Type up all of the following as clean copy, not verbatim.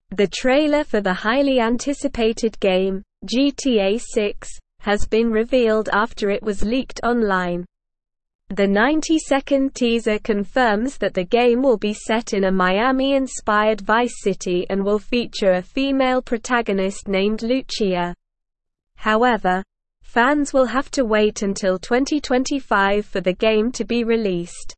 The trailer for the highly anticipated game, GTA 6, has been revealed after it was leaked online. The 90-second teaser confirms that the game will be set in a Miami-inspired Vice City and will feature a female protagonist named Lucia. However, fans will have to wait until 2025 for the game to be released.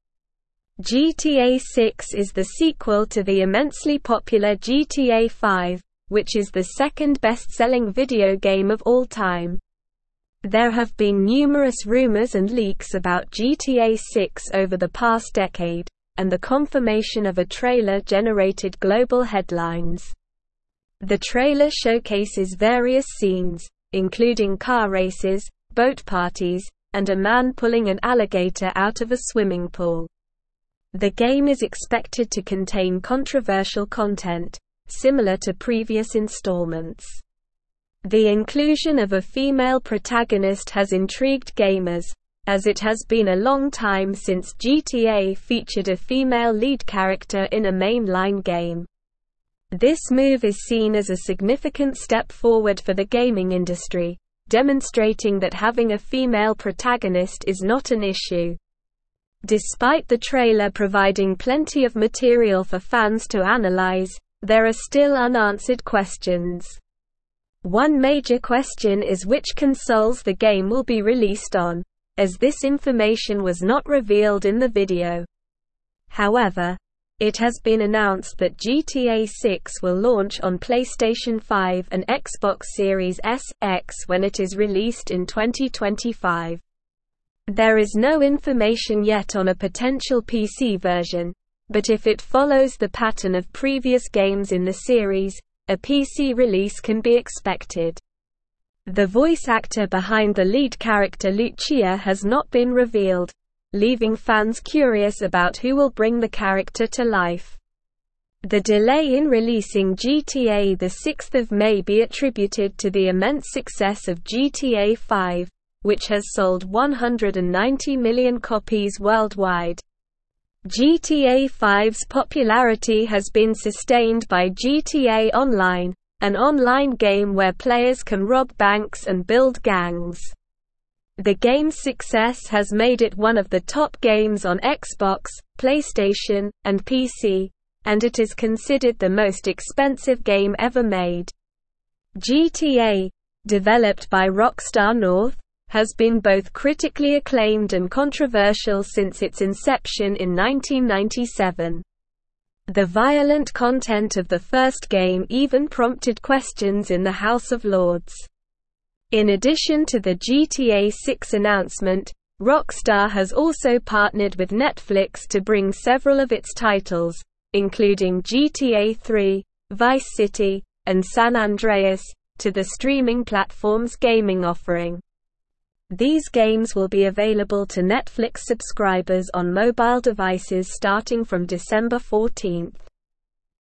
GTA 6 is the sequel to the immensely popular GTA 5, which is the second best-selling video game of all time. There have been numerous rumors and leaks about GTA 6 over the past decade, and the confirmation of a trailer generated global headlines. The trailer showcases various scenes, including car races, boat parties, and a man pulling an alligator out of a swimming pool. The game is expected to contain controversial content, similar to previous installments. The inclusion of a female protagonist has intrigued gamers, as it has been a long time since GTA featured a female lead character in a mainline game. This move is seen as a significant step forward for the gaming industry, demonstrating that having a female protagonist is not an issue. Despite the trailer providing plenty of material for fans to analyze, there are still unanswered questions. One major question is which consoles the game will be released on, as this information was not revealed in the video. However, it has been announced that GTA 6 will launch on PlayStation 5 and Xbox Series S, X when it is released in 2025. There is no information yet on a potential PC version, but if it follows the pattern of previous games in the series, a PC release can be expected. The voice actor behind the lead character Lucia has not been revealed, leaving fans curious about who will bring the character to life. The delay in releasing GTA 6 may be attributed to the immense success of GTA 5, which has sold 190 million copies worldwide. GTA 5's popularity has been sustained by GTA Online, an online game where players can rob banks and build gangs. The game's success has made it one of the top games on Xbox, PlayStation, and PC, and it is considered the most expensive game ever made. GTA, developed by Rockstar North, has been both critically acclaimed and controversial since its inception in 1997. The violent content of the first game even prompted questions in the House of Lords. In addition to the GTA 6 announcement, Rockstar has also partnered with Netflix to bring several of its titles, including GTA 3, Vice City, and San Andreas, to the streaming platform's gaming offering. These games will be available to Netflix subscribers on mobile devices starting from December 14.